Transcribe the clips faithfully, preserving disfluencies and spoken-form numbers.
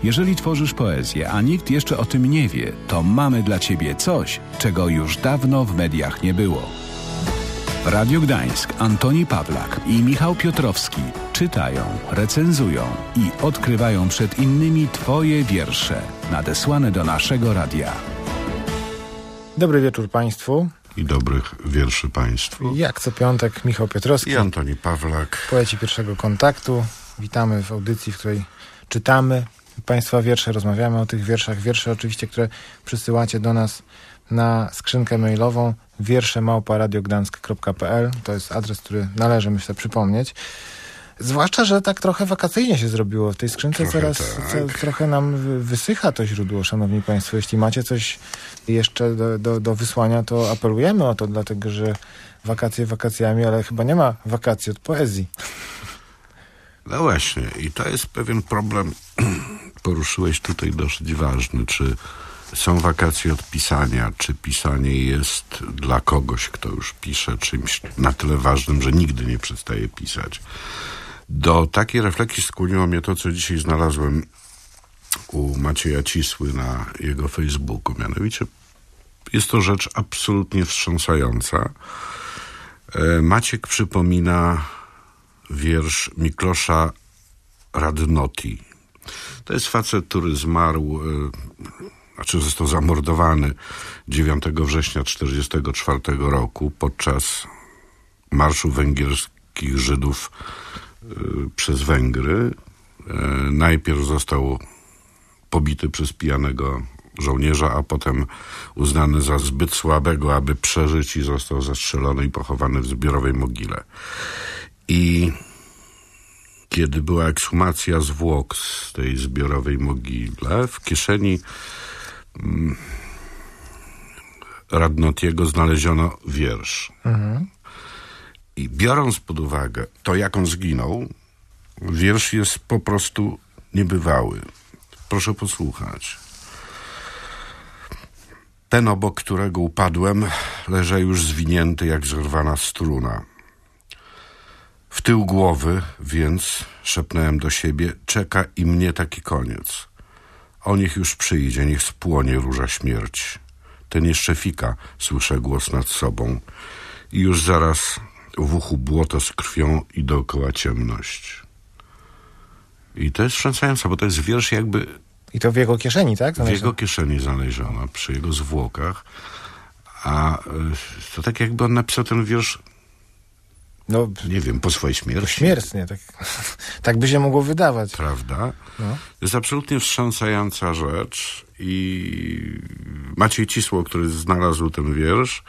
Jeżeli tworzysz poezję, a nikt jeszcze o tym nie wie, to mamy dla ciebie coś, czego już dawno w mediach nie było. W Radiu Gdańsk Antoni Pawlak i Michał Piotrowski czytają, recenzują i odkrywają przed innymi twoje wiersze nadesłane do naszego radia. Dobry wieczór Państwu. I dobrych wierszy Państwu. Jak co piątek Michał Piotrowski i Antoni Pawlak, poeci pierwszego kontaktu. Witamy w audycji, w której czytamy Państwa wiersze, rozmawiamy o tych wierszach. Wiersze oczywiście, które przysyłacie do nas na skrzynkę mailową wiersze małpa radiogdansk kropka p l. To jest adres, który należy, myślę, przypomnieć. Zwłaszcza, że tak trochę wakacyjnie się zrobiło. W tej skrzynce trochę coraz tak. co, trochę nam wysycha to źródło, szanowni Państwo. Jeśli macie coś jeszcze do, do, do wysłania, to apelujemy o to, dlatego że wakacje wakacjami, ale chyba nie ma wakacji od poezji. No właśnie, i to jest pewien problem. Poruszyłeś tutaj dosyć ważny. Czy są wakacje od pisania, czy pisanie jest dla kogoś, kto już pisze, czymś na tyle ważnym, że nigdy nie przestaje pisać. Do takiej refleksji skłoniło mnie to, co dzisiaj znalazłem u Macieja Cisły na jego Facebooku. Mianowicie jest to rzecz absolutnie wstrząsająca. Maciek przypomina wiersz Miklosza Radnoti. To jest facet, który zmarł, znaczy został zamordowany dziewiątego września tysiąc dziewięćset czterdziestego czwartego roku podczas marszu węgierskich Żydów przez Węgry. Najpierw został pobity przez pijanego żołnierza, a potem uznany za zbyt słabego, aby przeżyć, i został zastrzelony i pochowany w zbiorowej mogile. I kiedy była ekshumacja zwłok z tej zbiorowej mogile, w kieszeni mm, Radnotiego znaleziono wiersz. Mhm. I biorąc pod uwagę to, jak on zginął, wiersz jest po prostu niebywały. Proszę posłuchać. Ten, obok którego upadłem, leżał już zwinięty jak zerwana struna. W tył głowy, więc, szepnąłem do siebie, czeka i mnie taki koniec. O, niech już przyjdzie, niech spłonie róża śmierć. Ten jeszcze fika, słyszę głos nad sobą. I już zaraz w uchu błoto z krwią i dookoła ciemność. I to jest wstrząsające, bo to jest wiersz jakby... I to w jego kieszeni, tak? W jego kieszeni znaleziono, przy jego zwłokach. A to tak jakby on napisał ten wiersz, no, nie wiem, po swojej śmierci. Śmiertnie, tak, tak by się mogło wydawać. Prawda? No. To jest absolutnie wstrząsająca rzecz. I Maciej Cisło, który znalazł ten wiersz,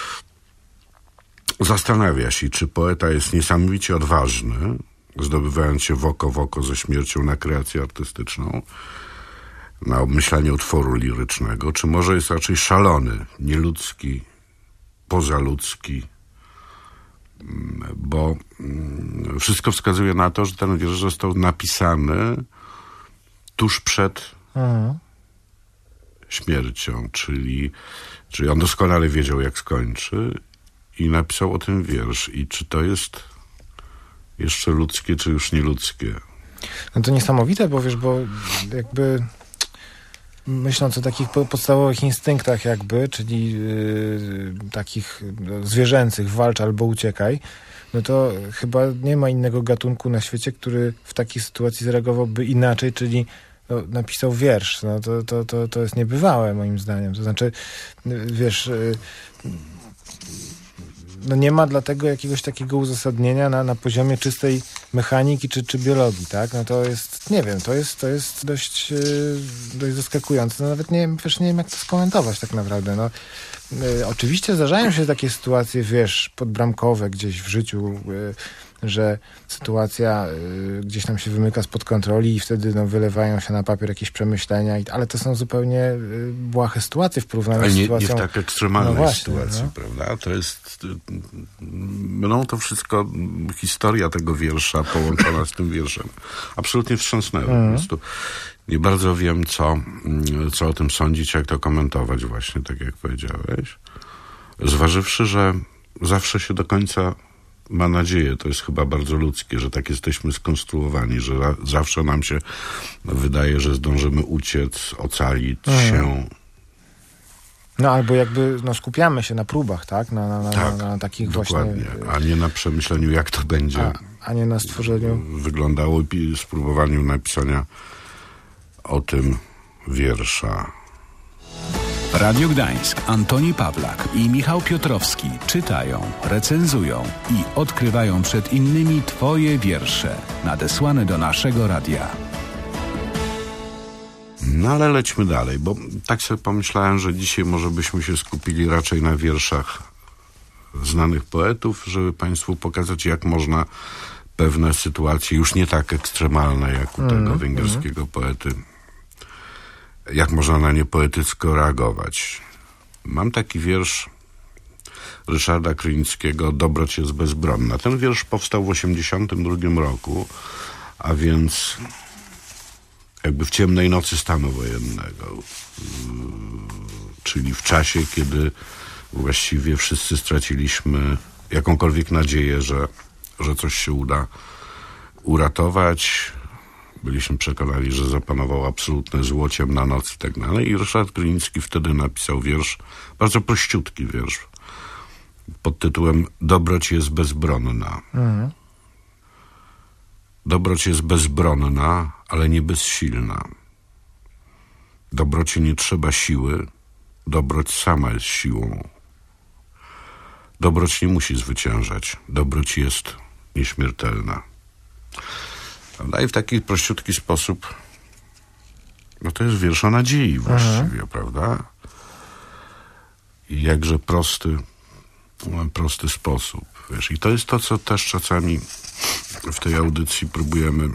zastanawia się, czy poeta jest niesamowicie odważny, zdobywając się w oko w oko ze śmiercią na kreację artystyczną, na obmyślanie utworu lirycznego, czy może jest raczej szalony, nieludzki, pozaludzki, bo wszystko wskazuje na to, że ten wiersz został napisany tuż przed mhm. śmiercią, czyli, czyli on doskonale wiedział, jak skończy, i napisał o tym wiersz. I czy to jest jeszcze ludzkie, czy już nieludzkie? No to niesamowite, bo wiesz, bo jakby myśląc o takich podstawowych instynktach jakby, czyli yy, takich zwierzęcych, walcz albo uciekaj, no to chyba nie ma innego gatunku na świecie, który w takiej sytuacji zareagowałby inaczej, czyli no, napisał wiersz. No to, to, to, to jest niebywałe moim zdaniem. To znaczy, wiesz... Yy, no nie ma dlatego jakiegoś takiego uzasadnienia na, na poziomie czystej mechaniki czy, czy biologii, tak? No to jest, nie wiem, to jest, to jest dość, yy, dość zaskakujące. No nawet nie, wiesz, nie wiem, jak to skomentować tak naprawdę. No, yy, oczywiście zdarzają się takie sytuacje, wiesz, podbramkowe gdzieś w życiu, yy, że sytuacja y, gdzieś tam się wymyka spod kontroli i wtedy no, wylewają się na papier jakieś przemyślenia, i, ale to są zupełnie y, błahe sytuacje w porównaniu ale nie, z sytuacją... nie w tak ekstremalnej no właśnie, sytuacji, no. prawda? To jest... No to wszystko, historia tego wiersza połączona z tym wierszem. Absolutnie wstrząsnęło. Mm. Po prostu nie bardzo wiem, co, co o tym sądzić, jak to komentować właśnie, tak jak powiedziałeś. Zważywszy, że zawsze się do końca ma nadzieję, to jest chyba bardzo ludzkie, że tak jesteśmy skonstruowani, że za, zawsze nam się wydaje, że zdążymy uciec, ocalić mhm. się. No albo jakby no, skupiamy się na próbach, tak? Na, na, na, tak, na, na takich dokładnie. właśnie... A nie na przemyśleniu, jak to będzie a, a nie na stworzeniu... wyglądało i spróbowaniu napisania o tym wiersza. Radio Gdańsk, Antoni Pawlak i Michał Piotrowski czytają, recenzują i odkrywają przed innymi Twoje wiersze nadesłane do naszego radia. No ale lećmy dalej, bo tak sobie pomyślałem, że dzisiaj może byśmy się skupili raczej na wierszach znanych poetów, żeby Państwu pokazać, jak można pewne sytuacje, już nie tak ekstremalne jak u mm, tego węgierskiego mm. poety, jak można na nie poetycko reagować. Mam taki wiersz Ryszarda Krynickiego, Dobroć jest bezbronna. Ten wiersz powstał w osiemdziesiątym drugim roku, a więc jakby w ciemnej nocy stanu wojennego, czyli w czasie, kiedy właściwie wszyscy straciliśmy jakąkolwiek nadzieję, że, że coś się uda uratować. Byliśmy przekonani, że zapanował absolutne zło, ciemna noc i tak dalej. I Ryszard Krynicki wtedy napisał wiersz, bardzo prościutki wiersz, pod tytułem Dobroć jest bezbronna. Mhm. Dobroć jest bezbronna, ale nie bezsilna. Dobroci nie trzeba siły, dobroć sama jest siłą. Dobroć nie musi zwyciężać, dobroć jest nieśmiertelna. No i w taki prościutki sposób, no to jest wiersz o nadziei właściwie, mhm. prawda? I jakże prosty, prosty sposób. Wiesz, i to jest to, co też czasami w tej audycji próbujemy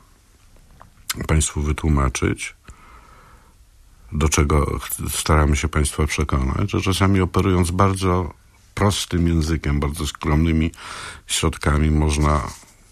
Państwu wytłumaczyć, do czego staramy się Państwa przekonać, że czasami operując bardzo prostym językiem, bardzo skromnymi środkami można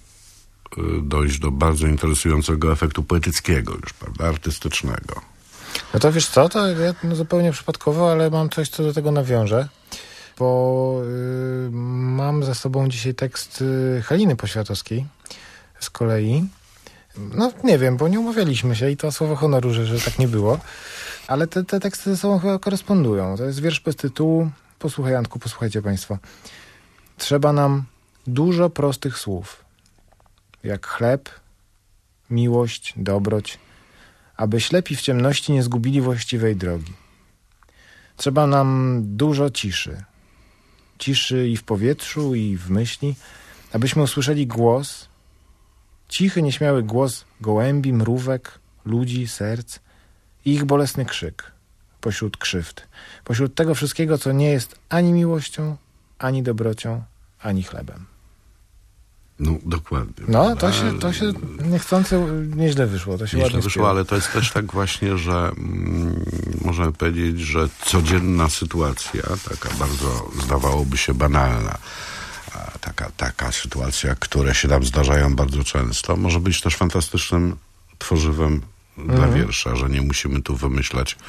dojść do bardzo interesującego efektu poetyckiego już, prawda, artystycznego. No to wiesz co, to ja no zupełnie przypadkowo, ale mam coś, co do tego nawiąże, bo y, mam za sobą dzisiaj tekst y, Haliny Poświatowskiej z kolei. No nie wiem, bo nie umawialiśmy się i to słowo honoru, że, że tak nie było, ale te, te teksty ze sobą chyba korespondują. To jest wiersz bez tytułu. Posłuchaj, Antku, posłuchajcie Państwo. Trzeba nam dużo prostych słów, jak chleb, miłość, dobroć, aby ślepi w ciemności nie zgubili właściwej drogi. Trzeba nam dużo ciszy. Ciszy i w powietrzu, i w myśli, abyśmy usłyszeli głos, cichy, nieśmiały głos gołębi, mrówek, ludzi, serc i ich bolesny krzyk pośród krzywd. Pośród tego wszystkiego, co nie jest ani miłością, ani dobrocią, ani chlebem. No, dokładnie. No, to się, to się niechcący nieźle wyszło. To się nieźle wyszło, śpiewa. Ale to jest też tak właśnie, że mm, możemy powiedzieć, że codzienna sytuacja, taka bardzo zdawałoby się banalna, a taka, taka sytuacja, które się nam zdarzają bardzo często, może być też fantastycznym tworzywem mm. dla wiersza, że nie musimy tu wymyślać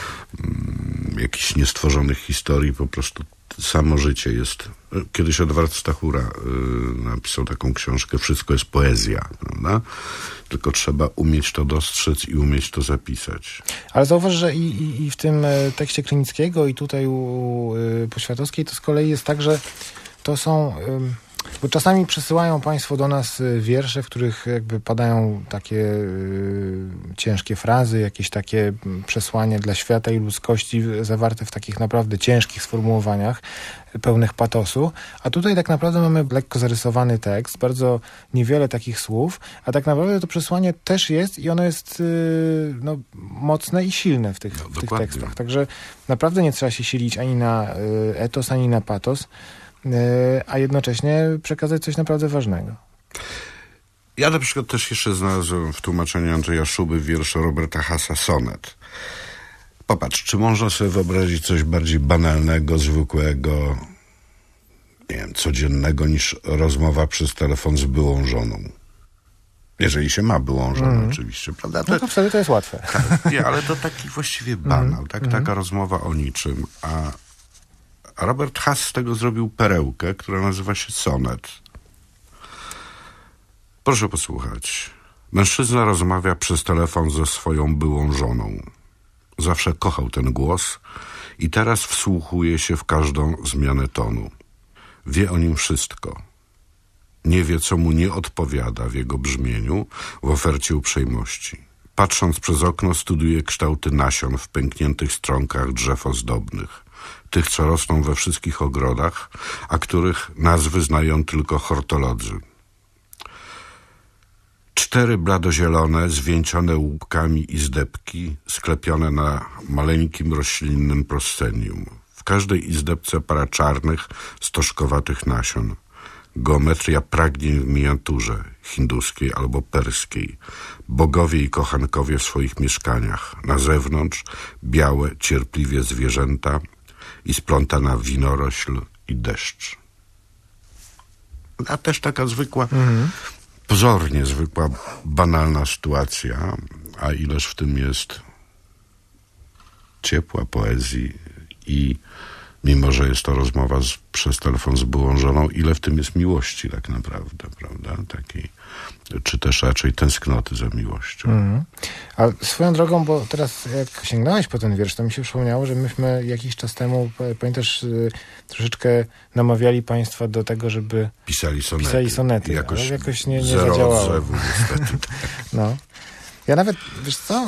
mm, jakichś niestworzonych historii, po prostu samo życie jest... Kiedyś Edward Stachura y, napisał taką książkę Wszystko jest poezja, prawda? Tylko trzeba umieć to dostrzec i umieć to zapisać. Ale zauważ, że i, i, i w tym tekście Krynickiego i tutaj u y, Poświatowskiej to z kolei jest tak, że to są... Y, bo czasami przesyłają Państwo do nas wiersze, w których jakby padają takie y, ciężkie frazy, jakieś takie przesłanie dla świata i ludzkości zawarte w takich naprawdę ciężkich sformułowaniach, pełnych patosu. A tutaj tak naprawdę mamy lekko zarysowany tekst, bardzo niewiele takich słów, a tak naprawdę to przesłanie też jest i ono jest y, no, mocne i silne w tych, no, w tych tekstach. Także naprawdę nie trzeba się silić ani na y, etos, ani na patos, a jednocześnie przekazać coś naprawdę ważnego. Ja na przykład też jeszcze znalazłem w tłumaczeniu Andrzeja Szuby wiersz Roberta Hasa Sonet. Popatrz, czy można sobie wyobrazić coś bardziej banalnego, zwykłego, nie wiem, codziennego niż rozmowa przez telefon z byłą żoną? Jeżeli się ma byłą żonę, mm. oczywiście, prawda? To, no to wtedy to jest łatwe. Tak, nie, ale to taki właściwie banał, mm. tak, taka rozmowa o niczym, a A Robert Hass z tego zrobił perełkę, która nazywa się sonet. Proszę posłuchać. Mężczyzna rozmawia przez telefon ze swoją byłą żoną. Zawsze kochał ten głos i teraz wsłuchuje się w każdą zmianę tonu. Wie o nim wszystko. Nie wie, co mu nie odpowiada w jego brzmieniu, w ofercie uprzejmości. Patrząc przez okno, studiuje kształty nasion w pękniętych stronkach drzew ozdobnych. Tych, co rosną we wszystkich ogrodach, a których nazwy znają tylko hortolodzy. Cztery bladozielone, zwieńczone łupkami izdebki, sklepione na maleńkim roślinnym proscenium. W każdej izdebce para czarnych, stożkowatych nasion. Geometria pragnień w miniaturze, hinduskiej albo perskiej. Bogowie i kochankowie w swoich mieszkaniach. Na zewnątrz białe, cierpliwie zwierzęta i splątana winorośl i deszcz. A też taka zwykła... Mhm. Pozornie zwykła, banalna sytuacja, a ileż w tym jest ciepła poezji i mimo, że jest to rozmowa z, przez telefon z byłą żoną, ile w tym jest miłości tak naprawdę, prawda? Takiej, czy też raczej tęsknoty za miłością. Mm. A swoją drogą, bo teraz jak sięgnąłeś po ten wiersz, to mi się przypomniało, że myśmy jakiś czas temu, pamiętasz, troszeczkę namawiali państwa do tego, żeby pisali sonety. Pisali sonety, jakoś, ale jakoś nie, nie zero zadziałało. Odzewu, niestety. No. Ja nawet, wiesz co,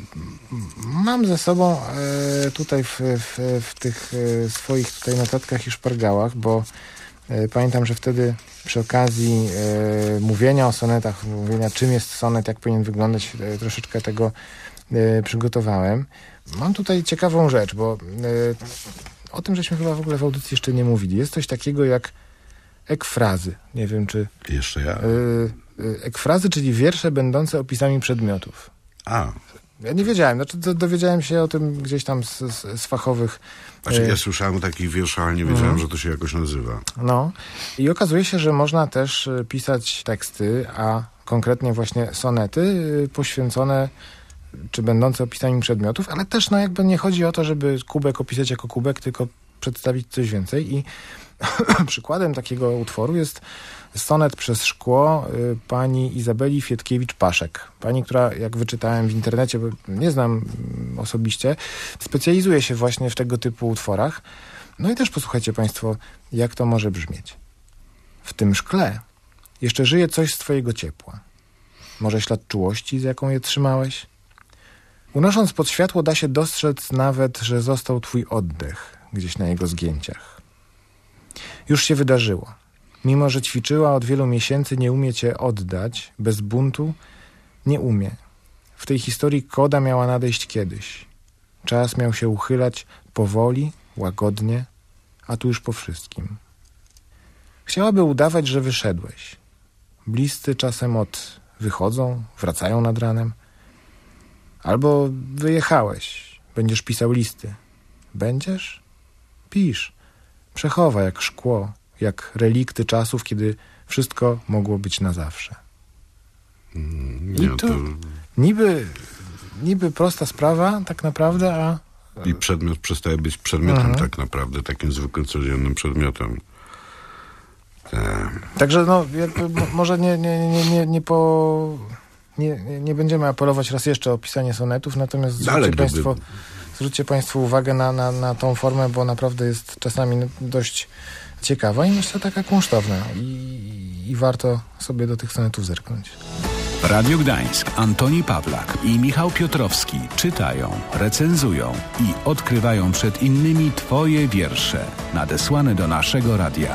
mam ze sobą e, tutaj w, w, w tych e, swoich tutaj notatkach i szpargałach, bo e, pamiętam, że wtedy przy okazji e, mówienia o sonetach, mówienia czym jest sonet, jak powinien wyglądać, e, troszeczkę tego e, przygotowałem. Mam tutaj ciekawą rzecz, bo e, o tym żeśmy chyba w ogóle w audycji jeszcze nie mówili. Jest coś takiego jak ekfrazy. Nie wiem, czy... Jeszcze ja... E, ekfrazy, czyli wiersze będące opisami przedmiotów. A. Ja nie wiedziałem, znaczy dowiedziałem się o tym gdzieś tam z, z, z fachowych... Znaczy, ja słyszałem o takich wierszach, ale nie wiedziałem, mm. że to się jakoś nazywa. No. I okazuje się, że można też pisać teksty, a konkretnie właśnie sonety poświęcone czy będące opisami przedmiotów, ale też no jakby nie chodzi o to, żeby kubek opisać jako kubek, tylko przedstawić coś więcej. I przykładem takiego utworu jest sonet przez szkło y, pani Izabeli Fietkiewicz-Paszek. Pani, która, jak wyczytałem w internecie, bo nie znam y, osobiście, specjalizuje się właśnie w tego typu utworach. No i też posłuchajcie państwo, jak to może brzmieć. W tym szkle jeszcze żyje coś z twojego ciepła. Może ślad czułości, z jaką je trzymałeś? Unosząc pod światło da się dostrzec nawet, że został twój oddech gdzieś na jego zgięciach. Już się wydarzyło. Mimo że ćwiczyła od wielu miesięcy, nie umie cię oddać, bez buntu, nie umie. W tej historii koda miała nadejść kiedyś. Czas miał się uchylać powoli, łagodnie, a tu już po wszystkim. Chciałaby udawać, że wyszedłeś. Bliscy czasem od wychodzą, wracają nad ranem. Albo wyjechałeś, będziesz pisał listy. Będziesz? Pisz. Przechowa jak szkło, jak relikty czasów, kiedy wszystko mogło być na zawsze. Nie, I to, to niby, niby prosta sprawa tak naprawdę, a... I przedmiot przestaje być przedmiotem mhm. tak naprawdę, takim zwykłym, codziennym przedmiotem. Te... Także no, jakby może nie, nie, nie, nie, nie po... Nie, nie będziemy apelować raz jeszcze o pisanie sonetów, natomiast zwróćcie, gdyby... państwo, zwróćcie państwo uwagę na, na, na tą formę, bo naprawdę jest czasami dość ciekawa i myślę taka kunsztowna i, i warto sobie do tych sonetów zerknąć. Radio Gdańsk, Antoni Pawlak i Michał Piotrowski czytają, recenzują i odkrywają przed innymi twoje wiersze nadesłane do naszego radia.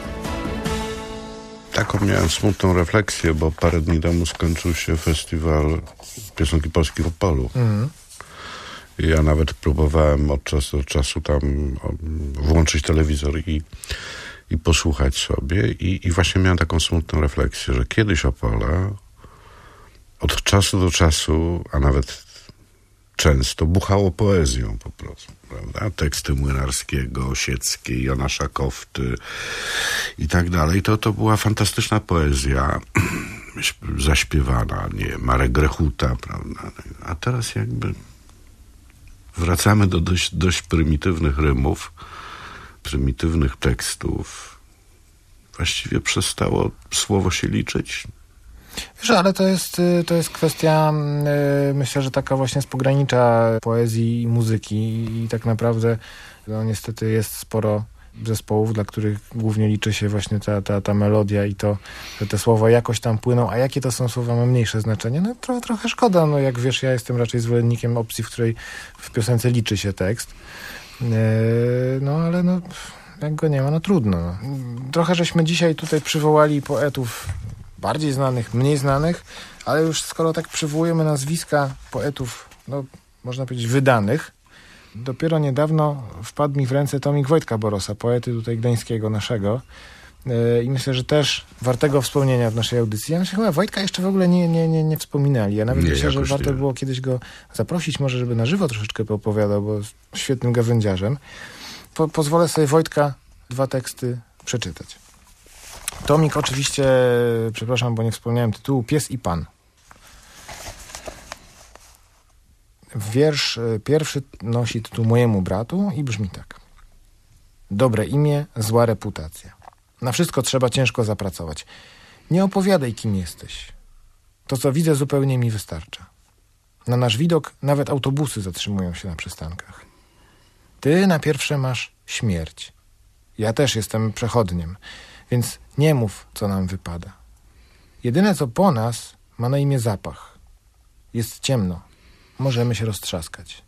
Taką miałem smutną refleksję, bo parę dni temu skończył się festiwal piosenki polskiej w Opolu. Mhm. I ja nawet próbowałem od czasu do czasu tam włączyć telewizor i, i posłuchać sobie. I, I właśnie miałem taką smutną refleksję, że kiedyś Opola od czasu do czasu, a nawet często buchało poezją po prostu, prawda? Teksty Młynarskiego, Osieckiej, Jonasza Kofty i tak dalej. To, to była fantastyczna poezja zaśpiewana, nie, Marek Grechuta, prawda? A teraz jakby wracamy do dość, dość prymitywnych rymów, prymitywnych tekstów. Właściwie przestało słowo się liczyć. Wiesz, ale to jest, to jest kwestia, myślę, że taka właśnie z pogranicza poezji i muzyki i tak naprawdę no niestety jest sporo zespołów, dla których głównie liczy się właśnie ta, ta, ta melodia i to, że te słowa jakoś tam płyną, a jakie to są słowa ma mniejsze znaczenie. No tro, trochę szkoda, no jak wiesz, ja jestem raczej zwolennikiem opcji, w której w piosence liczy się tekst. No ale no jak go nie ma, no trudno. No. Trochę żeśmy dzisiaj tutaj przywołali poetów bardziej znanych, mniej znanych, ale już skoro tak przywołujemy nazwiska poetów, no można powiedzieć wydanych, dopiero niedawno wpadł mi w ręce tomik Wojtka Borosa, poety tutaj gdańskiego naszego i myślę, że też wartego wspomnienia w naszej audycji. Ja myślę, chyba Wojtka jeszcze w ogóle nie, nie, nie, nie wspominali. Ja nawet nie, myślę, że warto nie. było kiedyś go zaprosić, może żeby na żywo troszeczkę poopowiadał, bo jest świetnym gawędziarzem. Po, pozwolę sobie Wojtka dwa teksty przeczytać. Tomik oczywiście, przepraszam, bo nie wspomniałem tytułu, Pies i Pan. Wiersz pierwszy nosi tytuł Mojemu bratu i brzmi tak. Dobre imię, zła reputacja. Na wszystko trzeba ciężko zapracować. Nie opowiadaj, kim jesteś. To, co widzę, zupełnie mi wystarcza. Na nasz widok nawet autobusy zatrzymują się na przystankach. Ty na pierwsze masz śmierć. Ja też jestem przechodniem, więc nie mów, co nam wypada. Jedyne, co po nas, ma na imię zapach. Jest ciemno. Możemy się roztrzaskać.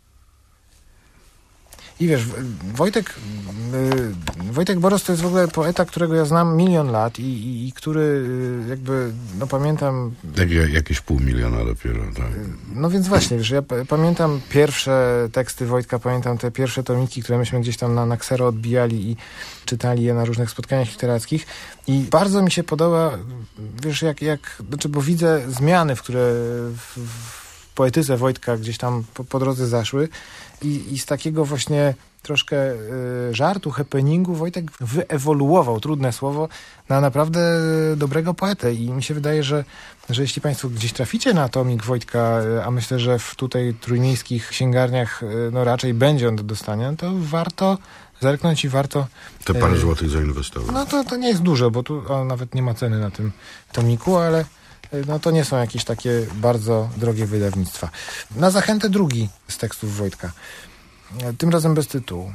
I wiesz, Wojtek Wojtek Boros to jest w ogóle poeta, którego ja znam milion lat i, i, i który jakby, no pamiętam... Jak, jakieś pół miliona dopiero, tak. No więc właśnie, wiesz, ja p- pamiętam pierwsze teksty Wojtka, pamiętam te pierwsze tomiki, które myśmy gdzieś tam na, na ksero odbijali i czytali je na różnych spotkaniach literackich i bardzo mi się podoba, wiesz, jak, jak znaczy, bo widzę zmiany, w które w, w poetyce Wojtka gdzieś tam po, po drodze zaszły i, i z takiego właśnie troszkę y, żartu, happeningu Wojtek wyewoluował, trudne słowo, na naprawdę dobrego poetę i mi się wydaje, że, że jeśli państwo gdzieś traficie na tomik Wojtka, a myślę, że w tutaj trójmiejskich księgarniach no raczej będzie on do dostania, to warto zerknąć i warto... Te parę y, złotych zainwestować. No to, to nie jest dużo, bo tu o, nawet nie ma ceny na tym tomiku, ale no to nie są jakieś takie bardzo drogie wydawnictwa. Na zachętę drugi z tekstów Wojtka. Tym razem bez tytułu.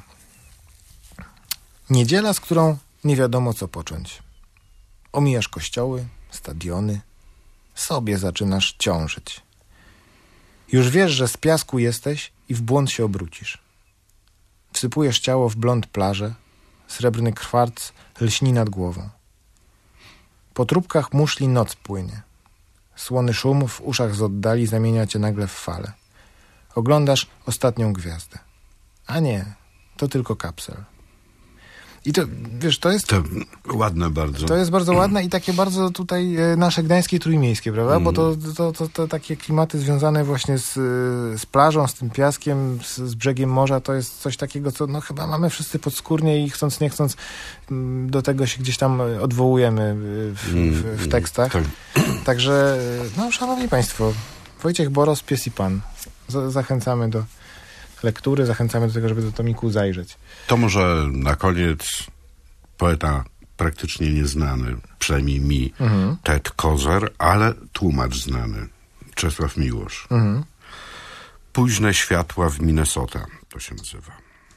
Niedziela, z którą nie wiadomo co począć. Omijasz kościoły, stadiony. Sobie zaczynasz ciążyć. Już wiesz, że z piasku jesteś i w błąd się obrócisz. Wsypujesz ciało w blond plażę. Srebrny kwarc lśni nad głową. Po trupkach muszli noc płynie. Słony szum w uszach z oddali zamienia cię nagle w falę. Oglądasz ostatnią gwiazdę. A nie, to tylko kapsel. I to, wiesz, to jest... To ładne bardzo. To jest bardzo ładne i takie bardzo tutaj e, nasze gdańskie, trójmiejskie, prawda? Mm. Bo to, to, to, to takie klimaty związane właśnie z, z plażą, z tym piaskiem, z, z brzegiem morza, to jest coś takiego, co no chyba mamy wszyscy podskórnie i chcąc nie chcąc m, do tego się gdzieś tam odwołujemy w, w, w tekstach. Mm, tak. Także, no szanowni państwo, Wojciech Boros, Pies i Pan. Z, zachęcamy do lektury, zachęcamy do tego, żeby do tomiku zajrzeć. To może na koniec poeta praktycznie nieznany, przynajmniej mi, mhm. Ted Kozer, ale tłumacz znany, Czesław Miłosz. Mhm. Późne światła w Minnesota, to się nazywa.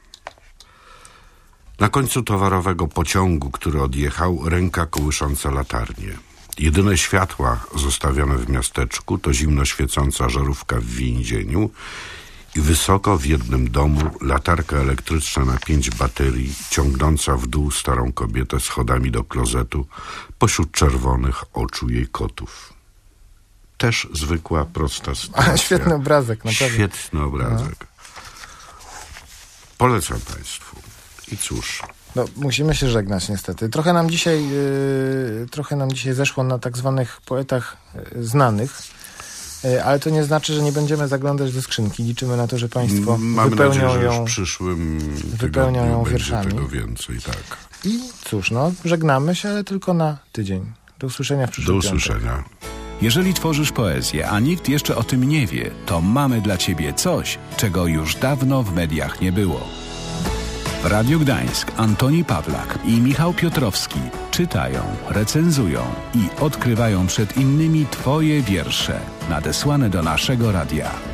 Na końcu towarowego pociągu, który odjechał, ręka kołysząca latarnię. Jedyne światła zostawione w miasteczku to zimno świecąca żarówka w więzieniu i wysoko w jednym domu latarka elektryczna na pięć baterii, ciągnąca w dół starą kobietę schodami do klozetu pośród czerwonych oczu jej kotów. Też zwykła, prosta sytuacja. A, świetny obrazek, naprawdę. Świetny obrazek. No. Polecam państwu. I cóż... No, musimy się żegnać niestety. Trochę nam dzisiaj, yy, trochę nam dzisiaj zeszło na tak zwanych poetach yy, znanych, yy, ale to nie znaczy, że nie będziemy zaglądać do skrzynki. Liczymy na to, że państwo Mamy wypełnią nadzieję, że ją, już w przyszłym wypełnią ją wierszami. Tego więcej, tak. I cóż, no, żegnamy się, ale tylko na tydzień. Do usłyszenia w przyszłym Do usłyszenia. piątek. Jeżeli tworzysz poezję, a nikt jeszcze o tym nie wie, to mamy dla ciebie coś, czego już dawno w mediach nie było. W Radiu Gdańsk Antoni Pawlak i Michał Piotrowski czytają, recenzują i odkrywają przed innymi Twoje wiersze nadesłane do naszego radia.